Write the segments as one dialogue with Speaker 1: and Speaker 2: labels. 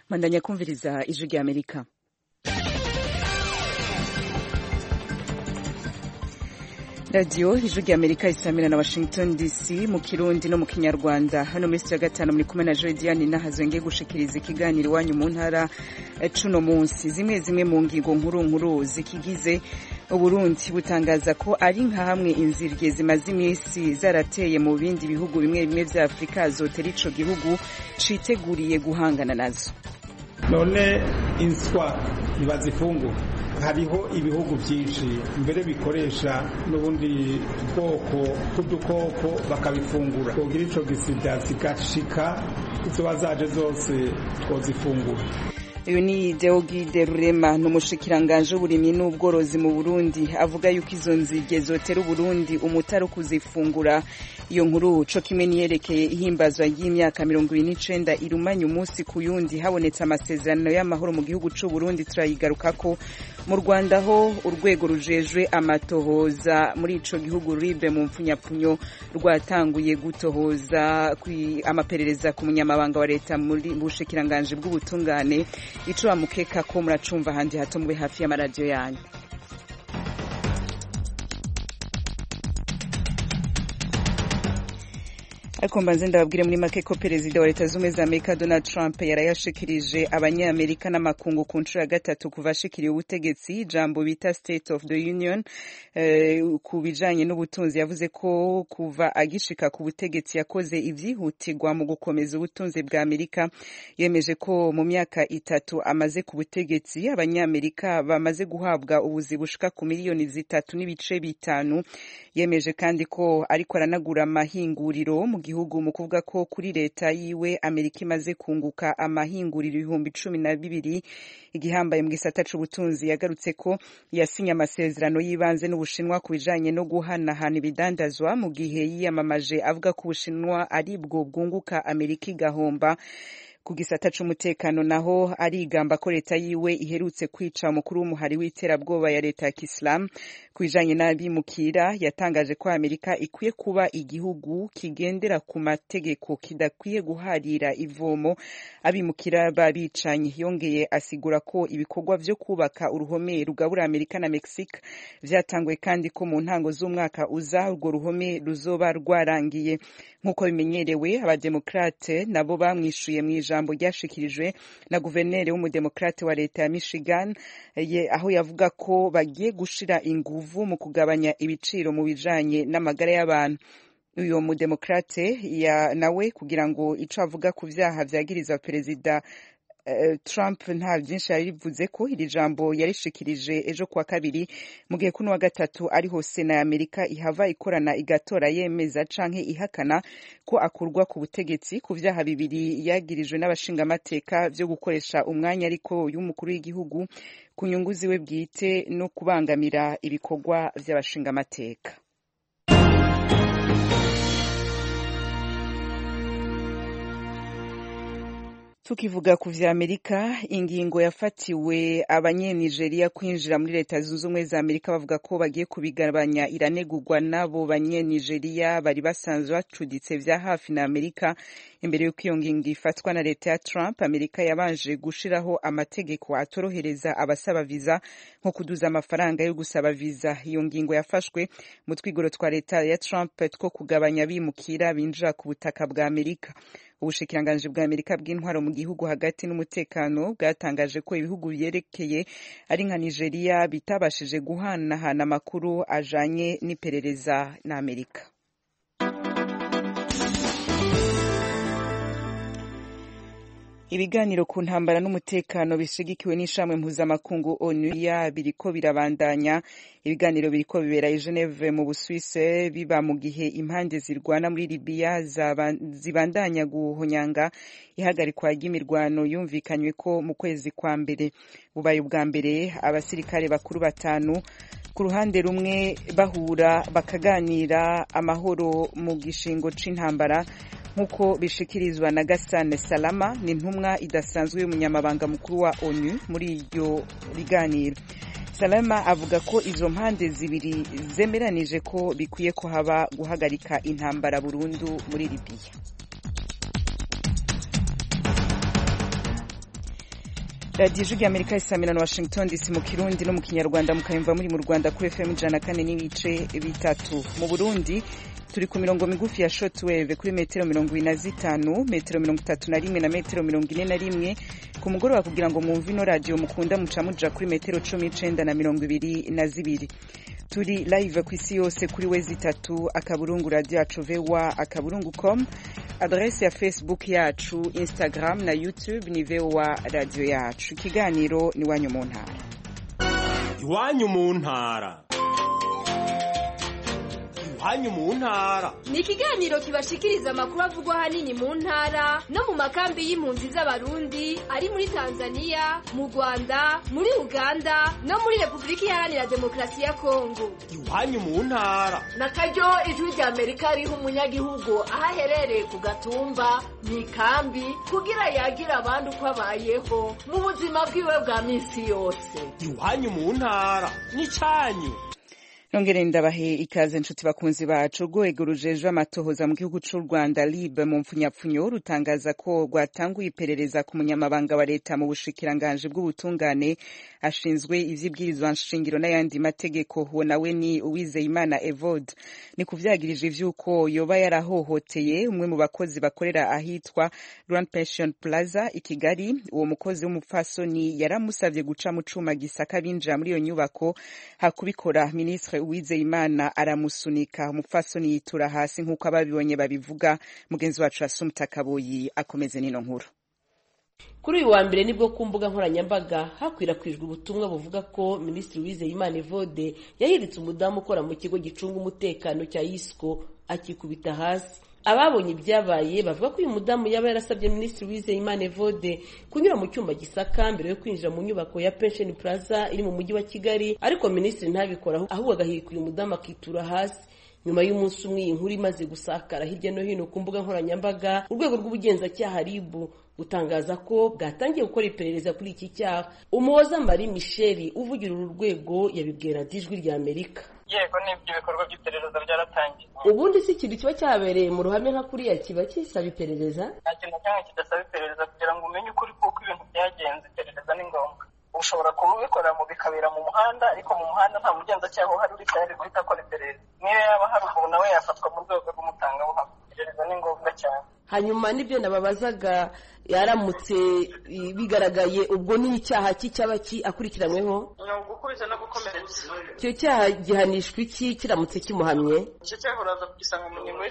Speaker 1: Mandanya kumviriza ijwi rya Amerika. Radio ijwi rya Amerika isamira na Washington DC mu Kirundi no mu Kinyarwanda. Hano muri ya gatanu muri kumwe na Jodiane Nahazwenge gushikiriza ikiganiro wanyu mu ntara cuno munsi. Zimwe mu ngingo nkuru zikigize Uburundi butangaza ko ari nka hamwe inzirye zimaze imisi zarateye mu bindi bihugu bimwe vya Afrika zotera ico gihugu citeguriye guhangana nazo.
Speaker 2: None inswa ntibazifungura. Hariho ibihugu byinshi mbere bikoresha n'ubundi bwoko bw'udukoko bakabifungura. Kugira ico gisida zigashika izo bazaje zose twozifungura.
Speaker 1: Uyu ni Deogide Rurema n'umushikiranganje w'uburimyi n'ubworozi mu Burundi avuga yuko izo nzige zotera Burundi umutaro kuzifungura. Iyo nkuru co kimwe niyerekeye ihimbazwa y'imyaka 29 irumanya umunsi ku yundi habonetse amasezerano y'amahoro mu gihugu c'u Burundi turayigarukako. Mu Rwanda ho urwego rujejwe amatohoza muri ico gihugu ribe mu mpfunyapfunyo rwatanguye gutohoza amaperereza ku munyamabanga wa leta muri bushikiranganje bw'ubutungane. Ico amukeka ko muracumva handi hato mube hafi y'amaradio yanyu. Ariko mbanze ndababwire muri make ko perezida wa leta z'ubumwe za Amerika Donald Trump yarayashikirije abanyamerika n'amakungu ku nshuro ya gatatu kuva ashikiriye ubutegetsi ijambo bita State of the Union ku bijanye n'ubutunzi. Yavuze ko kuva agishika ku butegetsi yakoze ivyihutirwa mu gukomeza ubutunzi bwa Amerika. Yemeje ko mu myaka itatu amaze ku butegetsi abanyamerika bamaze guhabwa ubuzi bushika ku miliyoni 3.5. Yemeje kandi ko ariko aranagura amahinguriro mu gihugu mu kuvuga ko kuri leta yiwe Amerika imaze kunguka amahinguriro 12,000. Igihambaye mu gisata c'ubutunzi yagarutse ko yasinya amasezerano yibanze n'Ubushinwa ku bijanye no guhanahana ibidandazwa mu gihe yiyamamaje avuga ko Ubushinwa ari bwo bwunguka Amerika igahomba. Ku gisata c'umutekano naho arigamba ko leta yiwe iherutse kwica umukuru w'umuhari w'iterabwoba ya leta ya Islam. Kwijanye n'abimukira yatangaje ko Amerika ikwiye kuba igihugu kigendera ku mategeko kidakwiye guharira ivomo abimukira babicanye. Yongeye asigura ko ibikorwa vyo kubaka uruhome rugabura Amerika na Mexique vyatanguye kandi ko mu ntango z'umwaka uza urwo ruhome ruzoba rwarangiye. Nkuko bimenyerewe abademokrate nabo bamwishuye mu ijambo ryashikirijwe na guverineri w'umudemokrate wa leta ya Michigan aho yavuga ko bagiye gushira inguvu mu kugabanya ibiciro mu bijanye n'amagara y'abantu. Uyo mudemokrate nawe kugira ngo ico avuga ku vyaha vyagiriza perezida Trump nta byinshi yarivuze ko iri jambo yarishikirije ejo kwa kabiri mu gihe kuno wa gatatu ariho Sena ya Amerika ihava ikorana igatora yemeza canke ihakana ko akurwa ku butegetsi ku vyaha bibiri yagirijwe n'abashingamateka vyo gukoresha umwanya ariko y'umukuru w'igihugu ku nyungu ziwe bwite no kubangamira ibikorwa vy'abashingamateka. Tukivuga ku vya Amerika, ingingo yafatiwe abanye-Nigeria kwinjira muri leta zunze ubumwe za Amerika bavuga ko bagiye kubigabanya iranegurwa nabo banye-Nigeria bari basanzwe bacuditse vya hafi na Amerika. Imbere y'uko iyo ngingo ifatwa na leta ya Trump, Amerika yabanje gushiraho amategeko atorohereza abasaba viza nko kuduza amafaranga yo gusaba viza. Iyo ngingo yafashwe mu twigoro twa leta ya Trump two kugabanya bimukira binjira ku butaka bwa Amerika. Ubushikiranganje bwa Amerika bw'intwaro mu gihugu hagati n'umutekano bwatangaje ko ibihugu byerekeye ari nka Nigeria bitabashije guhanahana amakuru ajanye n'iperereza na Amerika. Ibiganiro ku ntambara n'umutekano bishigikiwe n'ishamwe mpuzamakungu ONU biriko birabandanya. Ibiganiro biriko bibera i Geneve mu Busuwise biba mu gihe impande zirwana muri Libya zibandanya guhonyanga ihagarikwa ry'imirwano yumvikanywe ko mu kwezi kwa mbere. Bubaye ubwa mbere abasirikare bakuru 5 ku ruhande rumwe bahura bakaganira amahoro mu gishingo c'intambara nkuko bishikirizwa na Gassan Salama ni ntumwa idasanzwe y'umunyamabanga mukuru wa ONU muri iryo biganiro. Salama avuga ko izo mpande zibiri zemeranije ko bikwiye ko haba guhagarika intambara burundu muri Libya. radiyo ijwi ry'amerika isamira na washington dc mu kirundi no mu kinyarwanda mukayumva muri mu rwanda kuri fm 104.3 mu burundi turi ku mirongo migufi ya shortwave kuri metero 25 metero 31 na metero 41 ku mugoroba kugira ngo mwumve ino radio mukunda muca muja kuri metero 19 na 22 turi live ku isi yose kuri wezi 3 akaburungu radio yacu VOA akaburungu.com, adresse ya Facebook yacu, Instagram na YouTube ni VOA radio yacu. Ikiganiro ni Iwanyu mu ntara.
Speaker 3: Iwanyu mu ntara. Iwanyu mu ntara
Speaker 4: ni ikiganiro kibashikiriza amakuru avugwa hanini mu ntara no mu makambi y'impunzi z'abarundi ari muri Tanzania, mu Rwanda, muri Uganda no muri Republika Iharanira Demokarasi ya Kongo.
Speaker 3: Iwanyu mu ntara
Speaker 5: nakaryo ijwi ry'Amerika riha umunyagihugu ahaherereye ku gatumba mu ikambi kugira yagira abandi uko abayeho mu buzima bwiwe bwa minsi yose.
Speaker 3: Iwanyu mu ntara ni cyanyu.
Speaker 1: Nongere ndabahe ikaze nshuti bakunzi bacu. Urwego rujejwe amatohoza mu gihugu c'u Rwanda LIB mu mpfunyapfunyo rutangaza ko rwatanguye iperereza ku munyamabanga wa leta mu bushikiranganje bw'ubutungane ashinzwe ivy'ibwirizwa nshingiro n'ayandi mategeko. Uwo nawe ni Uwizeyimana Evode. Ni kuvyagirije ivyuko yoba yarahohoteye umwe mu bakozi bakorera ahitwa Grand Pension Plaza i Kigali. Uwo mukozi w'umupfasoni yaramusavye guca mu cuma gisaka binjira muri iyo nyubako, hakubikora Ministre Uwizeyimana aramusunika, umupfasoni yitura hasi nk'uko ababibonye babivuga. Mugenzi wacu Asumta Kaboyi akomeze nino nkuru.
Speaker 6: Kuri uyu wa mbere nibwo ku mbuga nkoranyambaga hakwirakwijwe ubutumwa buvuga ko Minisitiri Uwizeyimana Evode yahiritse umudamu ukora mu kigo gicunga umutekano cya ISCO akikubita hasi. Ababonye ibyabaye bavuga ko uyu mudamu yaba yarasabye Minisitiri Uwizeyimana Evode kunyura mu cyumba gisaka mbere yo kwinjira mu nyubako ya Pension Plaza iri mu mujyi wa Kigali, ariko Minisitiri ntabikora ahubwo agahirika uyu mudamu akitura hasi. Nyuma y'umunsi umwe iyi nkuru imaze gusakara hirya no hino ku mbuga nkoranyambaga, urwego rw'ubugenzacyaha RIB gutangaza ko bwatangiye gukora iperereza kuri iki cyaha. Umuhoza Marie Michel uvugira uru rwego yabibwira Ijwi ry'Amerika.
Speaker 7: Yego n'ibyo bikorwa by'iperereza byaratangiye.
Speaker 6: Ubundi si ikintu kiba cyabereye mu ruhame nka kuriya kiba kisaba iperereza?
Speaker 7: Nta kintu cyangwa kidasaba iperereza kugira ngo umenye ukuri kuko ibintu byagenze. Iperereza ni ngombwa. Ushobora kubikora mu bikabera mu muhanda, ariko mu muhanda nta mugenzacyaha uhari uri tayari guhita akora iperereza. Niyo yaba hari umuntu nawe yafatwa mu rwego rw'umutangabuhamya. Iperereza ni ngombwa cyane.
Speaker 6: Hanyuma nibyo nababazaga, yaramutse bigaragaye ubwo ni icyaha cy'aba akurikiranyweho?
Speaker 7: Ni ugukubita no gukomeretsa.
Speaker 6: Icyo cyaha gihanishwa iki kiramutse kimuhamye?
Speaker 7: Icyo cyaha uraza kugisanga mu ngingo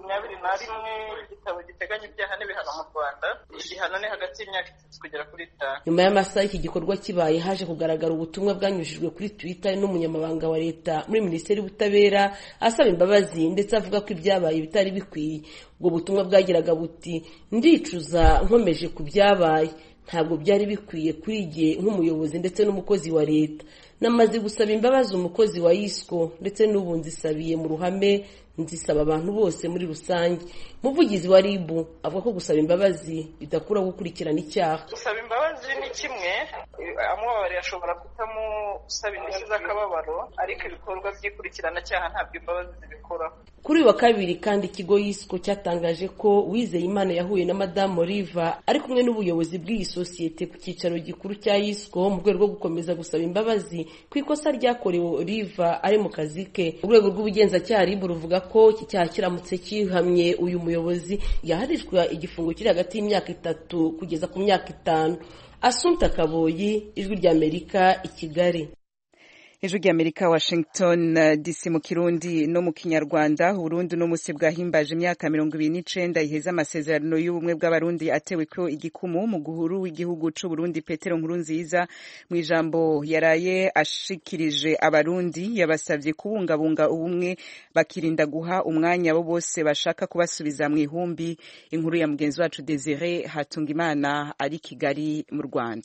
Speaker 7: y'121 y'igitabo giteganya ibyaha n'ibihano mu Rwanda. Igihano ni hagati y'imyaka 3 kugera kuri 5.
Speaker 6: Nyuma y'amasaha iki gikorwa kibaye haje kugaragara ubutumwa bwanyujijwe kuri Twitter n'umunyamabanga wa leta muri Minisiteri y'Ubutabera asaba imbabazi ndetse avuga ko ibyabaye bitari bikwiye. Ubwo butumwa bwagiraga buti: ndicuza nkomeje ku byabaye, ntabwo byari bikwiye kuri jye nk'umuyobozi ndetse n'umukozi wa leta. Namaze gusaba imbabazi umukozi wa ISCO ndetse n'ubu nzisabiye mu ruhame, nzisaba abantu bose muri rusange. Umuvugizi wa RIB avuga ko gusaba imbabazi bidakura gukurikirana icyaha.
Speaker 7: Gusaba imbabazi ni kimwe, amubabare ashobora kutamusaba indishyi z'akababaro, ariko ibikorwa by'ikurikirana cyaha ntabwo imbabazi zibikoraho.
Speaker 6: Kuri uyu wa kabiri kandi ikigo ISCO cyatangaje ko Uwizeyimana yahuye na Madame Oliva ari kumwe n'ubuyobozi bw'iyi sosiyete ku cyicaro gikuru cya ISCO mu rwego rwo gukomeza gusaba imbabazi ku ikosa ryakorewe Oliva ari mu kazi ke. Urwego rw'ubugenzacyaha RIB ruvuga ko iki cyaha kiramutse kihamye uyu muyobozi yaharishwa igifungo kiri hagati y'imyaka 3 kugeza ku myaka 5. Asumta Kaboyi, Ijwi ry'Amerika i Kigali.
Speaker 1: Ijwi ry'Amerika Washington DC mu Kirundi no mu Kinyarwanda. Burundi no musi bwahimbaje imyaka 29 iheza amasezerano y'ubumwe bw'abarundi atewe ko igikumu mu guhuru w'igihugu c'u Burundi. Petero Nkurunziza mu ijambo yaraye ashikirije abarundi yabasavye kubungabunga ubumwe bakirinda guha umwanya abo bose bashaka kubasubiza mu ihumbi. Inkuru ya mugenzi wacu Desire Hatungimana ari Kigali mu Rwanda.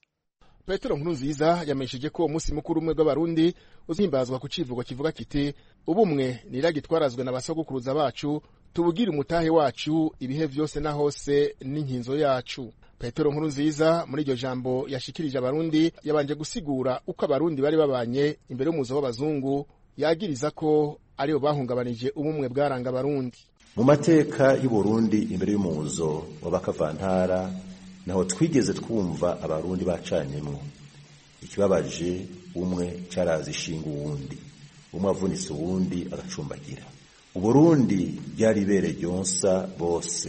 Speaker 8: Petero Nkurunziza yamenyesheje ko umunsi mukuru umwe bw'abarundi uzimbazwa ku civugo kivuga kiti ubumwe niragitwarazwe n'abasogokuruza bacu, tubugira umutahe wacu ibihe vyose na hose n'inkinzo yacu. Petero Nkurunziza muri iryo jambo yashikirije abarundi yabanje gusigura uko abarundi bari babanye imbere y'umuzo w'abazungu, yagiriza ko aribo bahungabanije ubumwe bwaranga abarundi.
Speaker 9: Mu mateka y'u Burundi imbere y'umuzo w'abakavantara naho twigeze twumva abarundi bacanyemwo. Ikibabaje umwe carazi ishinga uwundi, umwe avunitse uwundi agacumbagira. Uburundi ryari ibere ryonsa bose,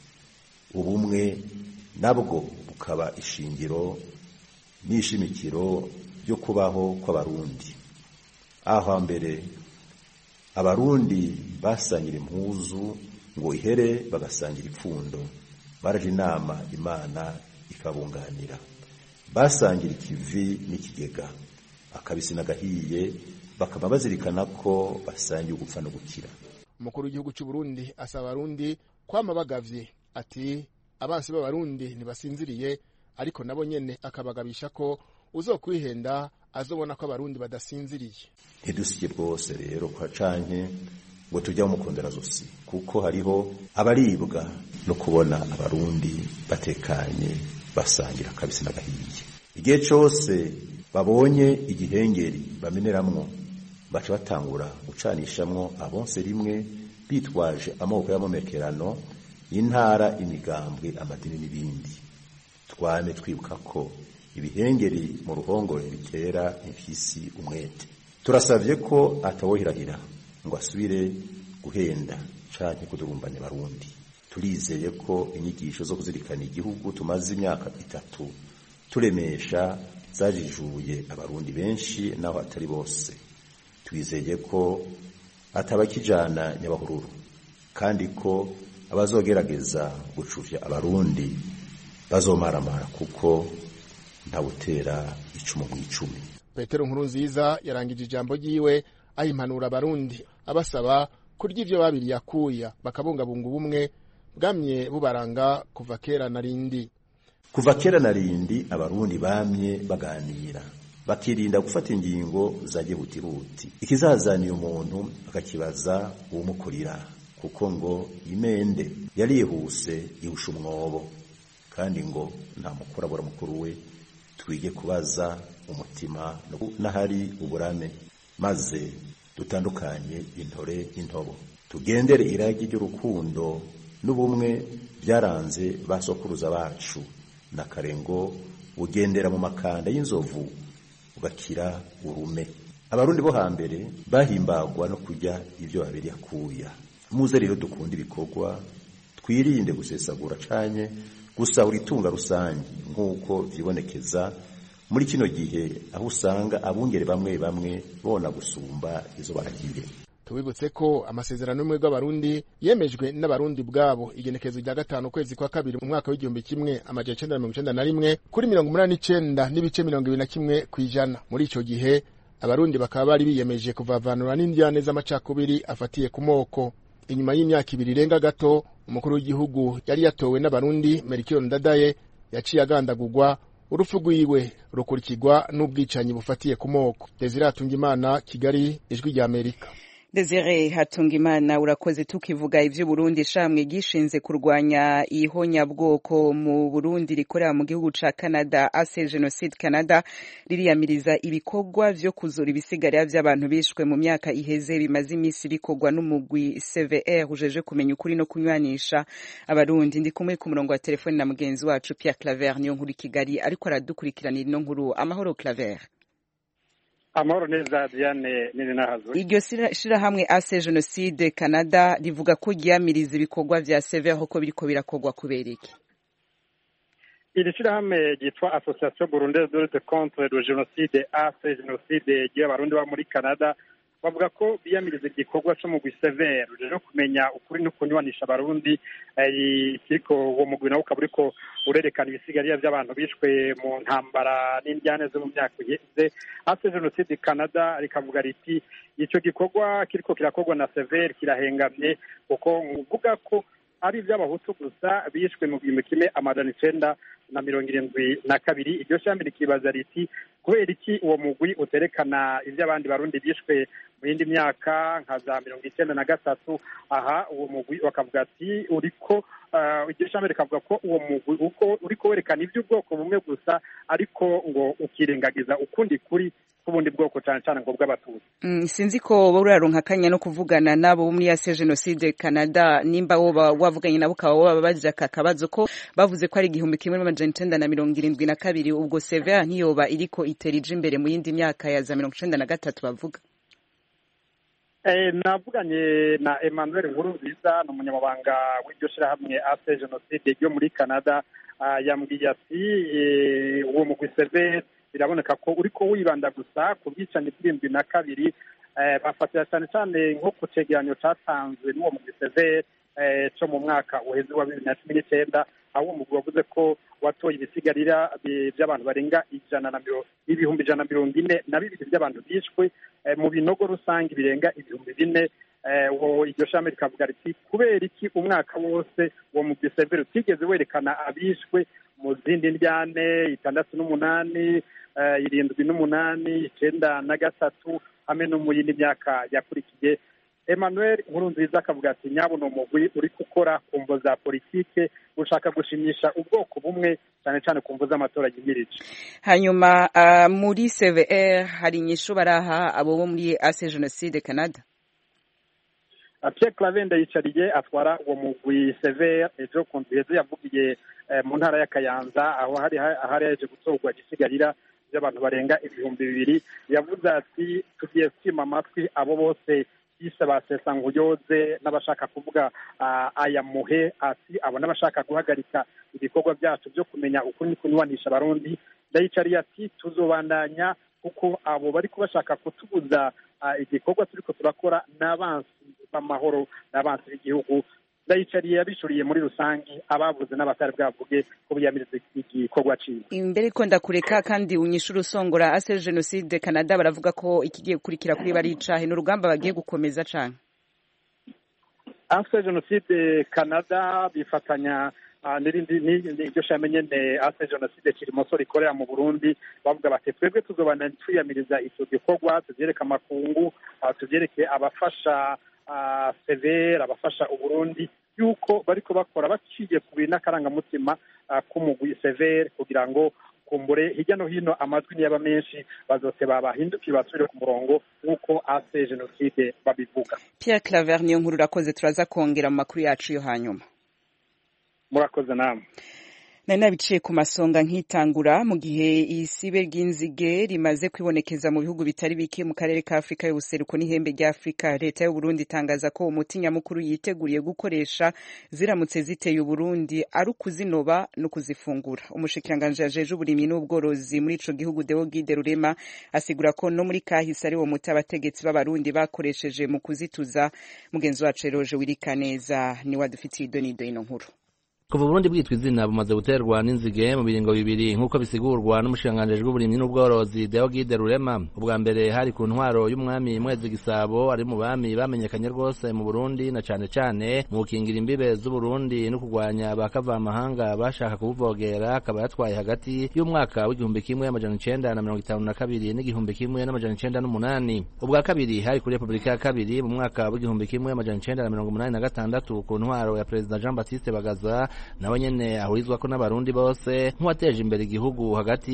Speaker 9: ubumwe nabwo bukaba ishingiro n'ishimikiro ryo kubaho kw'abarundi. Aho mbere abarundi basangira impuzu ngo ihere bagasangira ipfundo, baraje inama Imana ikabunganira, basangira ikivi n'ikigega, akabisi n'agahiye, bakaba bazirikana ko basangiye gupfa no gukira.
Speaker 8: Umukuru w'igihugu cy'u Burundi asaba abarundi kwama bagavye, ati abansi b'abarundi ntibasinziriye, ariko nabo nyene akabagabisha ko uzokwihenda azobona ko abarundi badasinziriye.
Speaker 9: Ntidusike bwose rero kwa canke ngo tujya mukondera zosi, kuko hariho abaribwa no kubona abarundi batekanye basangira kabisi n'agahiye. Igihe cyose babonye igihengeri bameneramwo, baca batangura gucanishamwo abonse rimwe, bitwaje amoko y'amomekerano, intara, imigambwe, amadini n'ibindi. Twame twibuka ko ibihengeri mu ruhongore bitera imfisi umwete. Turasavye ko atawohirahira ngo asubire guhenda canke kudurumbanya abarundi. Turizeye ko inyigisho zo kuzirikana igihugu tumaze imyaka 3 turemesha zajijuye abarundi benshi naho atari bose. Twizeye ko atabakijana nyabahururu, kandi ko abazogerageza gucuvya abarundi bazomaramara, kuko ntawutera icumu mw'icumi.
Speaker 8: Petero Nkurunziza yarangije ijambo ryiwe ayimpanura abarundi, abasaba kurya ivyo babiri yakuya, bakabungabunga ubumwe bwamye bubaranga kuva kera na rindi.
Speaker 9: Kuva kera na rindi abarundi bamye baganira, bakirinda gufata ingingo zaje hutihuti. Ikizazaniye umuntu akakibaza uwumukurira, kuko ngo imende yarihuse ihusha umwobo, kandi ngo nta mukuru abura mukuru we. Twige kubaza umutima n'ahari uburame, maze dutandukanye intore intobo. Tugendere iragi ry'urukundo n'ubumwe byaranze basokuruza bacu, na karengo ugendera mu makanda y'inzovu ugakira urume. Abarundi bo hambere bahimbagwa no kujya ivyo babiri yakuya. Muze rero dukunda ibikorwa, twirinde gusesagura canye gusahura itunga rusange, nk'uko vyibonekeza muri kino gihe, aho usanga abungere bamwe bamwe bona gusumba izo baragiye.
Speaker 8: Tubibutse ko amasezerano y'umwe bw'abarundi yemejwe n'abarundi bwabo igenekezo rya 5 kwezi kwa kabiri mu mwaka w'1991 kuri 89 n'ibice 21 kwijana. Muri ico gihe abarundi bakaba bari biyemeje kuvavanura n'indyane z'amacakubiri afatiye ku moko. Inyuma y'imyaka 2 irenga gato, umukuru w'igihugu yari yatowe n'abarundi Melchior Ndadaye yaciye agandagurwa, urupfu rwiwe rukurikirwa n'ubwicanyi bufatiye ku moko. Desire Hatungimana, Kigali, Ijwi rya Amerika.
Speaker 1: Desire Hatungimana, urakoze. Tukivuga ivyo Burundi, shamwe gishinze kurwanya ihonyabwoko mu Burundi rikorera mu gihugu ca Canada, Ase Genocide Canada, ririyamiriza ibikorwa vyo kuzura ibisigarira vy'abantu bishwe mu myaka iheze bimaze imisi bikorwa n'umugwi CVR ujeje kumenya ukuri no kunywanisha abarundi. Ndi kumwe ku murongo wa telefone na mugenzi wacu Pierre Claver niyo nkuru Kigali, ariko aradukurikiranira ino nkuru. Amahoro Claver.
Speaker 10: Amahoro neza Diane nini nahazo.
Speaker 1: Iryo shirahamwe Ase Genocide Canada rivuga ko ryamiriza ibikorwa vya CVR ko biriko birakogwa kubereke.
Speaker 10: Iri shirahamwe ryitwa Association Burundaise de lutte contre le génocide, Ase Genocide, y'abarundi ba muri Canada, bavuga ko biyamiriza igikorwa cyo mu gwisevere rero kumenya ukuri no kunywanisha abarundi. Kiriko uwo mugwi nawo ukaburiko urerekana ibisigarira by'abantu bishwe mu ntambara n'indyane zo mu myaka iheze. Ase Genocide Canada rikavuga riti ico gikorwa kiriko kirakorwa na severe kirahengamye, kuko uvuga ko ari iby'abahutu gusa bishwe mu 1972. Iryo shami rikibaza riti kubera iki uwo mugwi uterekana iby'abandi barundi bishwe mu yindi myaka nka za 1993. Aha uwo mugwi bakavuga ati uriko iryo shami rikavuga ko uwo mugwi uko uriko werekana iby'ubwoko bumwe gusa, ariko ngo ukirengagiza ukundi kuri k'ubundi bwoko cyane cyane ngo bw'abatutsi.
Speaker 1: Sinzi ko uraronka akanya no kuvugana nabo muri Ase Genocide Canada, nimba woba wavuganye nabo ukaba wababaje aka kabazo ko bavuze ko ari 1972 ubwo severe ntiyoba iriko iterije imbere mu yindi myaka ya za 1993 bavuga.
Speaker 10: Navuganye na Emmanuel Nkurunziza n'umunyamabanga w'iryo shirahamwe Ase Genocide ryo muri Canada, yambwiye ati uwo mugwi severe biraboneka ko uriko wibanda gusa ku bwicanyi bw'72, bafatira cyane cyane nko ku cegeranyo catanzwe n'uwo mugwi severe co mu mwaka uheze wa 2019, aho umugwi wavuze ko watoye ibisigarira by'abantu barenga 142 by'abantu bishwe mu binogo rusange birenga 4,000. Iryo shami rikavuga riti kubera iki umwaka wose uwo mugwi severe utigeze werekana abishwe mu zindi ndyane 68, 78, 93 hamwe no mu yindi myaka yakurikiye. Emmanuel Nkurunziza akavuga ati nyabona umugwi uri gukora ku mvo za politike, ushaka gushimisha ubwoko bumwe cyane cyane ku mvo z'amatora yimirije.
Speaker 1: Hanyuma muri CVR hari inyishu baraha abo bo muri Ase Genocide Canada.
Speaker 10: Pierre Claver Ndayicariye atwara uwo mugwi CVR ejo ku ndwi yavugiye mu ntara ya Kayanza, aho hari yaje gutorwa gisigarira by'abantu barenga 2,000. Yavuze ati tugiye kwima amatwi abo bose bise basesa nguyoze n'abashaka kuvuga aya muhe, ati abo n'abashaka guhagarika ibikorwa byacu byo kumenya ukuri kunywanisha abarundi. Ndayicariye ati tuzobandanya kuko abo bari kubashaka kutubuza igikorwa turiko turakora n'abansi b'amahoro n'abansi b'igihugu. Ndayicariye yabishuriye muri rusangi abavuze n'abatari bwavuge ko biyamiriza igikorwa ciwe.
Speaker 1: Imbere ko ndakureka kandi unyishura usongora Ase Genocide Canada baravuga ko ikigiye gukurikira kuri bari icahe n'urugamba bagiye gukomeza cane.
Speaker 10: Ase Genocide Canada bifatanya n'iryo shami nyene Ase Genocide Kirimoso rikorera mu Burundi, bavuga bati twebwe tuzobana twiyamiriza ico gikorwa, tuvyereka amakungu, tuvyereke abafasha severe abafasha Uburundi yuko bariko bakora baciye ku binakarangamutima k'umugwi severe, kugira ngo kumbure hirya no hino amajwi niyaba menshi bazote babahindukiye basubire ku murongo nk'uko Ase Genocide babivuga.
Speaker 1: Pierre Claver niyo nkuru urakoze, turaza kongera mu makuru yacu yo hanyuma.
Speaker 10: Murakoze namwe.
Speaker 1: Nari nabiciye ku masonga nkitangura mu gihe isibe ry'inzige rimaze kwibonekeza mu bihugu bitari bike mu karere ka Afrika y'ubuseruko n'ihembe rya Afrika. Leta y'u Burundi itangaza ko umuti nyamukuru yiteguriye gukoresha ziramutse ziteye u Burundi ari ukuzinoba no kuzifungura. Umushikiranganje ajeje uburimyi n'ubworozi muri ico gihugu Deogide Rurema asigura ko no muri kahise ari wo muti abategetsi b'abarundi bakoresheje mu kuzituza. Mugenzi wacu Roje Wirikaneza ni wadufitiye idonido ino nkuru.
Speaker 11: Kuva Burundi bwitwa izina bumaze guterwa n'inzige mu biringo bibiri nk'uko bisigurwa n'umushikiranganje w'uburimyi n'ubworozi Deogide Rurema. Ubwa mbere hari ku ntwaro y'umwami Mwezi Gisabo, ari mu bami bamenyekanye rwose mu Burundi na cane cane mu gukingira imbibe z'u Burundi no kugwanya abakavamahanga bashaka kubuvogera. Akaba yatwaye hagati y'umwaka w'1952 n'1908. Ubwa kabiri hari kuri Republika ya kabiri mu mwaka w'1986 ku ntwaro ya President Jean Baptiste Bagaza, nawe nyene ahurizwa ko n'abarundi bose nk'uwateje imbere igihugu hagati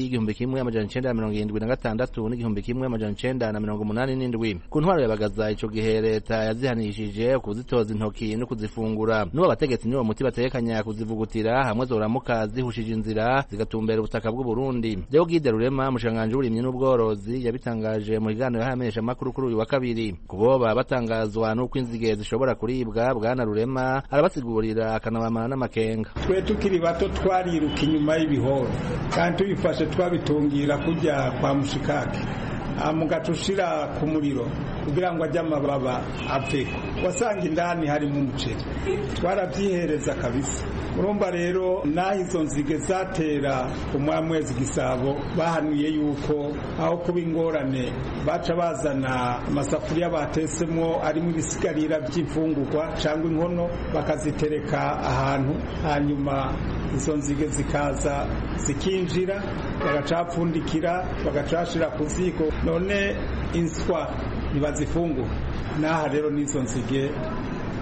Speaker 11: y'1976 n'1987. Ku ntwaro yabagaza ico gihe leta yazihanishije kuzitoza intoki no kuzifungura. N'uwo abategetsi niwo muti batekanya kuzivugutira hamwe zoramuka zihushije inzira zigatumbera ubutaka bw'u Burundi. Deogide Rurema umushikiranganje w'uburimyi n'ubworozi yabitangaje mu kiganiro y'ahamenyesha makuru kuri uyu wa kabiri. Kuboba batangazwa n'uko inzige zishobora kuribwa, Bwana Rurema arabasigurira akanabamana n'amakenga.
Speaker 2: Twe tukiri bato twariruka inyuma y'ibihoro kandi tubifashe twabitungira kujya kwa mushikake mugacushira ku muriro kugira ngo ajye amababa apfeko, wasanga indani harimo umuceri, twarabyihereza kabisa. Urumva rero naho izo nzige zatera Mwezi Gisabo bahanuye yuko aho kuba ingorane baca bazana amasafuriya batesemwo arimo ibisigarira by'imfungurwa cyangwa inkono bakazitereka ahantu, hanyuma izo nzige zikaza zikinjira bagacapfundikira bagacashira ku ziko, none inswa ntibazifungura. Naha rero n'izo nzige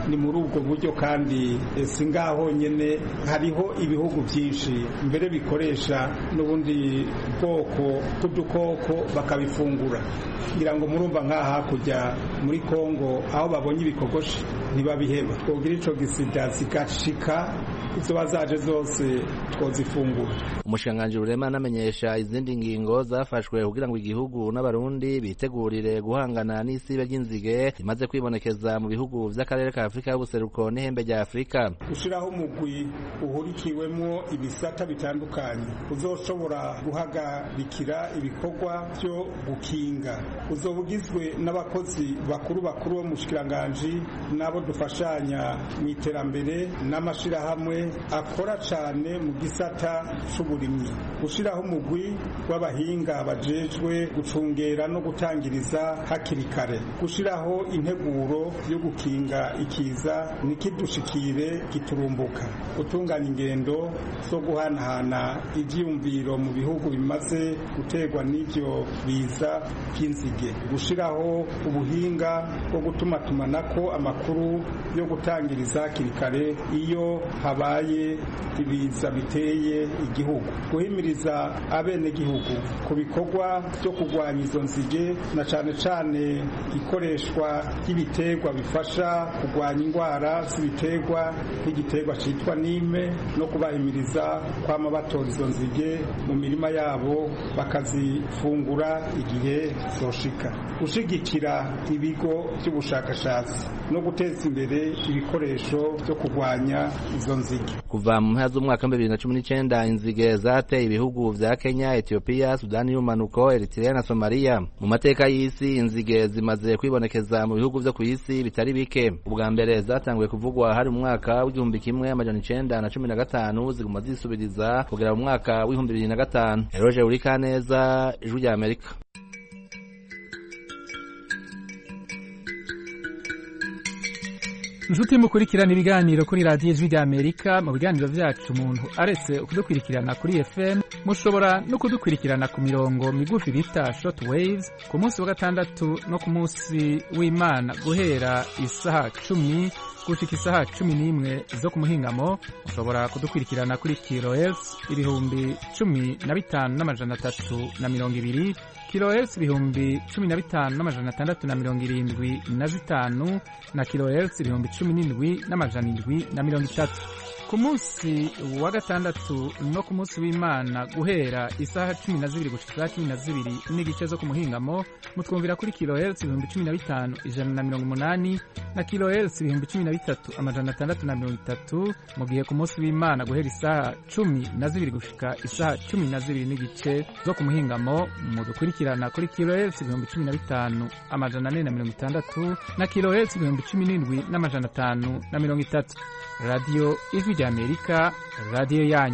Speaker 2: ni muri ubwo buryo kandi si ngaho nyene hariho ibihugu byinshi mbere bikoresha n'ubundi bwoko bw'udukoko bakabifungura kugira ngo murumva nk'aha hakurya muri Kongo aho babonye ibikogoshi ntibabiheba twogira ico gisida zigashika izo bazaje zose twozifungura.
Speaker 11: Umushikiranganji Rurema anamenyesha izindi ngingo zafashwe kugira ngo igihugu n'abarundi bitegurire guhangana n'isibe ry'inzige rimaze kwibonekeza mu bihugu vy'akarere ka Afrika y'ubuseruko n'ihembe rya Afrika.
Speaker 2: Gushiraho umugwi uhurikiwemwo ibisata bitandukanye uzoshobora guhagarikira ibikorwa byo gukinga, uzobugizwe n'abakozi bakuru bo mu bushikiranganji nabo dufashanya mu iterambere n'amashirahamwe akora cyane mu gisata c'uburimyi, gushiraho umugwi w'abahinga bajejwe gucungera no gutangiriza hakiri kare, gushiraho integuro yo gukinga ikiza nikidushikire giturumbuka, gutunganya ingendo zo guhanahana ivyiyumviro mu bihugu bimaze gutegwa n'ivyo biza by'inzige, gushiraho ubuhinga bwo gutumatumanako amakuru yo gutangiriza hakiri kare iyo habaye ibiza biteye igihugu, guhimiriza abene gihugu ku bikorwa byo kurwanya izo nzige na cane ikoreshwa ry'ibiterwa bifasha kurwanya indwara z'ibiterwa nk'igiterwa citwa nime no kubahimiriza kwama batora izo nzige mu mirima yabo bakazifungura igihe zoshika, gushigikira ibigo by'ubushakashatsi no guteza imbere ibikoresho byo kurwanya izo nzige.
Speaker 11: Kuva mu mpera z'umwaka wa 2019 inzige zateye ibihugu vya Kenya, Ethiopia, Sudani y'umanuko, Eritrea na Somalia. Mu mateka y'isi inzige zimaze kwibonekeza mu bihugu vyo kw'isi bitari bike. Ubwa mbere zatanguye kuvugwa hari mu mwaka w'igihumbi kimwe amajana 1915 ziguma zisubiriza kugera mu mwaka w'ibihumbi 2005. Roger Urikaneza, Ijwi rya Amerika.
Speaker 12: Njuti mukurikirana ibiganiro kuri radio Ijwi rya Amerika. Mu biganiro vyacu umuntu aretse kudukurikirana kuri FM mushobora no kudukurikirana ku mirongo migufi bita short waves ku munsi wa gatandatu no ku munsi w'Imana guhera isaha 10 gushika isaha 11 zo ku muhingamo. Mushobora kudukurikirana kuri kilohertz 15,320 kilohertz 15,675 na kilohertz 17,730. Ku munsi wa gatandatu no ku munsi w'Imana guhera isaha 12 gushika 12 n'igice zo ku muhingamo mutwumvira kuri kilohertz 15,180 na kilohertz 13,630. Mu gihe ku munsi w'Imana guhera isaha 12 gushika isaha 12 n'igice zo ku muhingamo mudukurikirana kuri kilohertz 15,460 na kilohertz 17,530. Radio Ijwi rya Amerika, radio yanyu.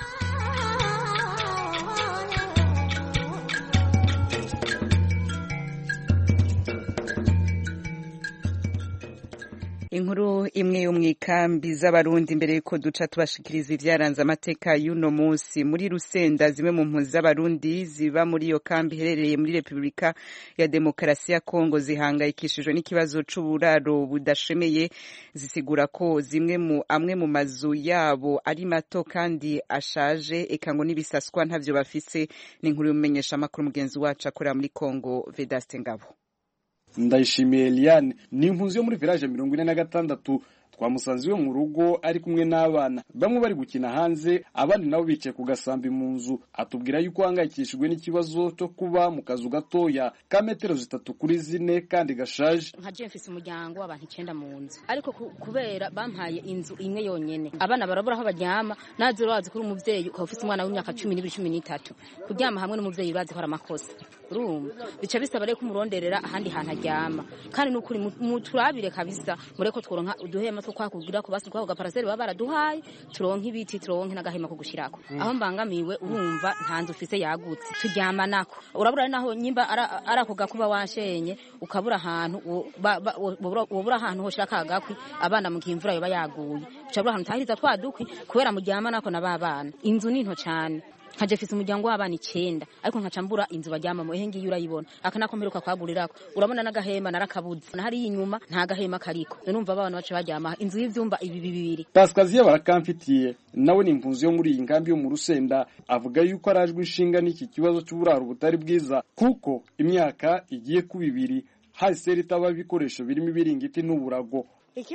Speaker 1: Inkuru imwe yo mwikambi z'abarundi imbere yuko duca tubashikiriza ivyaranze amateka y'uno munsi. Muri Rusenda zimwe mu mpunzi z'abarundi ziba muri iyo kambi iherereye muri Republika ya Demokarasi ya Kongo zihangayikishijwe n'ikibazo c'uburaro budashemeye, zisigura ko amwe mu mazu yabo ari mato kandi ashaje eka ngo n'ibisaswa ntavyo bafise. Ni inkuru y'umumenyesha makuru mugenzi wacu akorera muri Kongo Vedaste Ngabo.
Speaker 13: Ndayishimiye Eliane ni impunzi yo muri village 46 twamusanziwe mu rugo ari kumwe n'abana bamwe bari gukina hanze abandi nabo bicaye ku gasambi mu nzu. Atubwira yuko hangayikishijwe n'ikibazo cyo kuba mu kazu gatoya ka metero 3 kuri 4 kandi gashaje.
Speaker 14: Nkaje mfise umuryango w'abantu 9 mu nzu ariko kubera bampaye inzu imwe yonyene abana barabura aho baryama nazo bazi kuri umuvyeyi ukaba ufise umwana w'imyaka 12-13 kuryama hamwe n'umuvyeyi bazi ko ari amakosa urumva bica bisaba reko umuronderera ahandi hantu aryama kandi n'ukuri muturabire kabisa mureko tworonka uduhema two kwakugira ko basi kwa parcelle baba baraduhaye turonka ibiti turonke n'agahema ko gushirako aho mbangamiwe urumva ntanzu ufise yagutse turyama nako urabura naho nyimba arako gakuba washenye ukabura ahantu wobura ahantu ho shaka agakwi abana mu kimvura yoba yaguye ucabura ahantu tahiriza twadukwi kubera muryama nako nababana inzu ninto cyane nkaje mfise umuryango w'abana 9 ariko nkaca mbura inzu baryamamo ehe ngiye urayibona akanakomperuka kwagurirako urabona n'agahema narakabuze hari inyuma nta gahema kariko numva abana bace baryama inzu y'ivyumba ibi bibiri.
Speaker 13: Pasikaziya barakamfitiye nawe ni impunzi yo muri iyi nkambi yo mu Rusenda avuga yuko arajwe inshinga n'iki kibazo cy'uburaro butari bwiza kuko imyaka igiye kuba 2 hasi ritaba ibikoresho birimo ibiringiti n'uburago.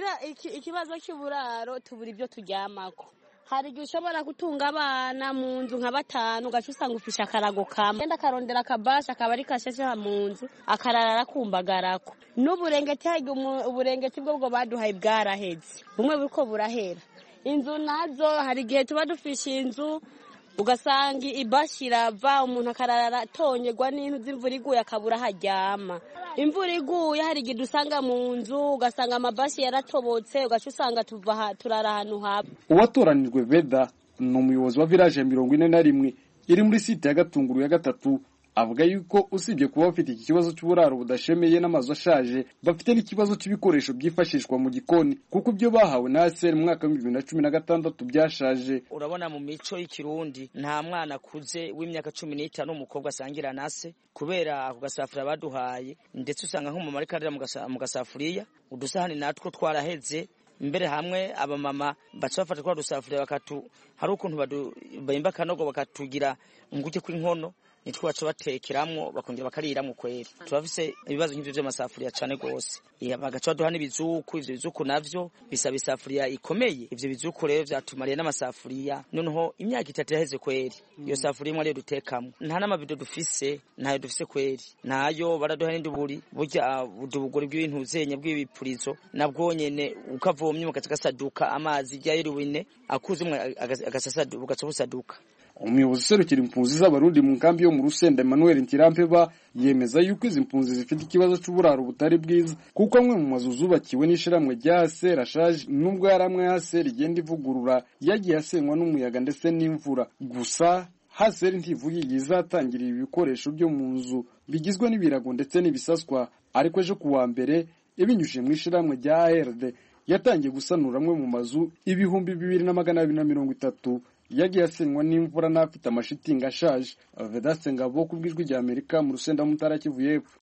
Speaker 15: Ikibazo cy'uburaro tubura ibyo turyamako hari igihe ushobora gutunga abana mu nzu nka 5 ugaca usanga ufisha akarago kamwe enda karondera akabasha akaba ari kashashe mu nzu akarara kumbagarako n'uburengeti hagi uburengeti bwo baduhaye bwaraheze bumwe buriko burahera inzu nazo hari igihe tuba dufisha inzu ugasanga ibashirava umuntu akarara tonyegwa n'intu z'imvura iguye akabura haryama imvura iguye hari igihe dusanga mu nzu ugasanga amabashi yaratobotse ugaca usanga turara ahantu haba.
Speaker 13: Uwatoranijwe Veda ni umuyobozi wa village 41 iri muri site ya Gatunguru ya 3 avuga yuko usibye kuba bafite iki kibazo cy'uburaro budashemeye n'amazu ashaje bafite n'ikibazo cy'ibikoresho byifashishwa mu gikoni kuko ibyo bahawe na ASR mu mwaka wa 2016 byashaje.
Speaker 16: Urabona mu mico y'ikirundi nta mwana kuze w'imyaka 15 umukobwa asangira nase kubera ako gasafuriya baduhaye ndetse usanga nko mu marikarira mu gasafuriya udusahani natwo twaraheze mbere hamwe abamama bacafata kwa dusafuriya hari ukuntu bayimba kanogo bakatugira nguke kw'inkono nitwo baca batekeramwo bakongera bakariramwo kweri. Turafise ibibazo nk'ivyo by'amasafuriya cyane gose bagaca duha n'ibizuku ivyo bizuku navyo bisaba isafuriya ikomeye ivyo bizuku rero vyatumariye n'amasafuriya noneho imyaka 3 yaheze kweri iyo safuriya imwe rero dutekamwo nta n'amabido dufise ntayo dufise kweri nayo baraduha n'induburi burya udubugori bw'ibintu zenye bw'ibipurizo nabwo nyene ukavomye mu gasaduka amazi ryayirubine akuzumwe agasasaduka ugacabusaduka.
Speaker 13: Umuyobozi serukira impunzi z'abarundi mu nkambi yo mu Rusenda Emmanuel Ntirampeba yemeza yuko izi mpunzi zifite ikibazo cy'uburaro butari bwiza kuko amwe mu mazu zubakiwe n'ishiramwe rya ASR ashaje nubwo yaramwe ASR igenda ivugurura yagiye asenywa n'umuyaga ndetse n'imvura gusa ASR ntivuga izatangira ibikoresho byo mu nzu bigizwe n'ibirago ndetse n'ibisaswa ariko ejo kuwa mbere ibinyujije mu ishiramwe rya ARD yatangiye gusanura amwe mu mazu 2230 yagiye asenywa n'imvura n'afite amashitingi ashaje. Vedaste Ngabo kubwijwi rya Amerika mu Rusenda Mutara Kivu y'Epfo.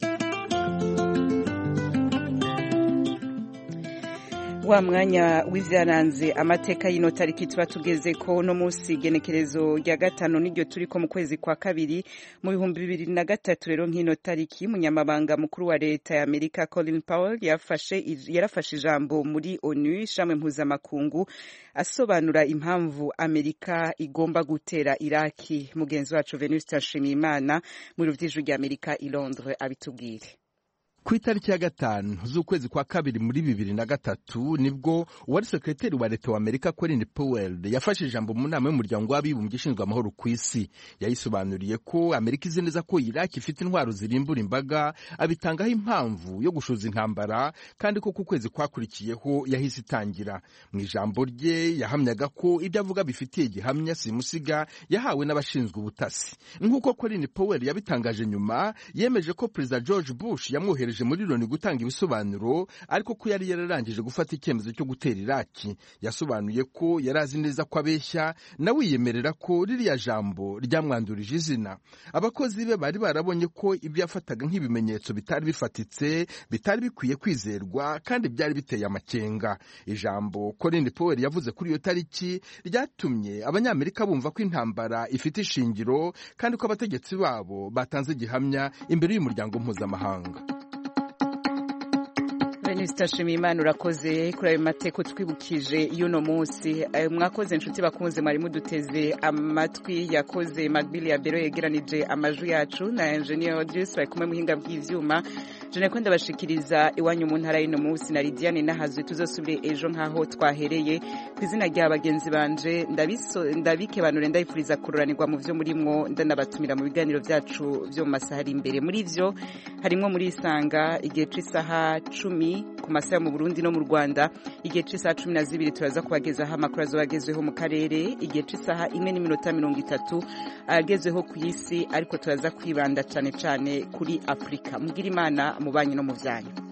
Speaker 1: Wa mwanya w'ivyaranze amateka y'ino tariki tuba tugeze ko no munsi genekerezo rya 5 niryo turiko mu kwezi kwa 2 mu 2023 rero nk'ino tariki munyamabanga mukuru wa leta ya Amerika Colin Powell yarafashe ijambo muri ONU ishamwe mpuzamakungu asobanura impamvu Amerika igomba gutera Iraki. Mugenzi wacu Venuste Nshimiyimana mu ruvyijwi rya Amerika i Londres abitubwire.
Speaker 17: Ku itariki ya 5 z'ukwezi kwa 2 muri 2003 nibwo uwari sekretari wa leta wa Amerika Colin Powell yafashe ijambo mu nama y'umuryango w'abibumbye ishinzwe amahoro ku isi. Yayisobanuriye ko Amerika izi neza ko Iraki ifite intwaro zirimbura imbaga abitangaho impamvu yo gushoza intambara kandi ko ku kwezi kwakurikiyeho yahise itangira. Mu ijambo rye yahamyaga ko ibyo avuga bifitiye gihamya simusiga yahawe n'abashinzwe ubutasi. Nk'uko Colin Powell yabitangaje nyuma yemeje ko President George Bush yamwohereje muri Loni gutanga ibisobanuro ariko ko yari yararangije gufata icyemezo cyo gutera Iraki. Yasobanuye ko yarazi neza ko abeshya na wiyemerera ko ririya jambo ryamwandurije izina. Abakozi be bari barabonye ko ibyo yafataga nk'ibimenyetso bitari bifatitse bitari bikwiye kwizerwa kandi byari biteye amakenga. Ijambo Colin Powell yavuze kuri iyo tariki ryatumye abanyamerika bumva ko intambara ifite ishingiro kandi ko abategetsi babo batanze gihamya imbere y'umuryango mpuzamahanga.
Speaker 1: Venuste Nshimiyimana urakoze kuri ayo mateko twibukije y'uno munsi. Mwakoze inshuti bakunze mwari muduteze amatwi yakoze Magbili ya Bero yegeranije amajwi yacu na engineer Audius bari kumwe muhinga bw'ivyuma. Jene ko ndabashikiriza iwanyu mu ntara y'ino munsi na Lidiane Nahazwe tuzosubire ejo nkaho twahereye kwizina rya bagenzi banje ndabikebanure ndayifuriza kururanirwa mu vyo murimwo ndanabatumira mu biganiro vyacu vyo mu masaha ari imbere. Muri vyo harimo muri isanga igihe c'isaha 10 ku masaha mu Burundi no mu Rwanda, igihe c'isaha 12 turaza kubagezaho amakuru azobagezweho mu karere, igihe c'isaha 1:30 agezweho ku isi ariko turaza kwibanda cyane kuri Afrika. Mugira Imana mu banyu no mu vyanyu.